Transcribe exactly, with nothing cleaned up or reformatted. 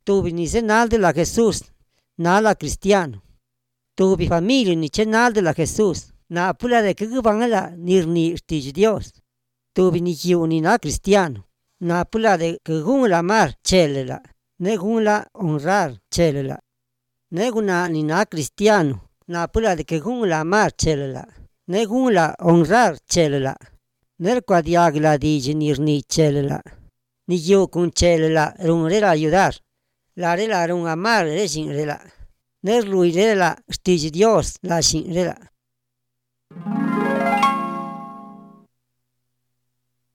tubi ni senal de la Jesús, nala cristiano. Tubi familia ni chenal de la Jesús, na pula de que bangala nirni stij Dios. Tubi ni yu ni na cristiano, na pula de que gun la mar chelela, ne gun la honrar chelela. Ne guna ni na cristiano, na pula de que gun la mar chelela, ne gun la honrar chelela. Ner kwa diagla di nirni chelela. Ni yu kun chelela run rela ayudar. La rela run amar reshin rela. Ner lui rela stij Dios la shin rela.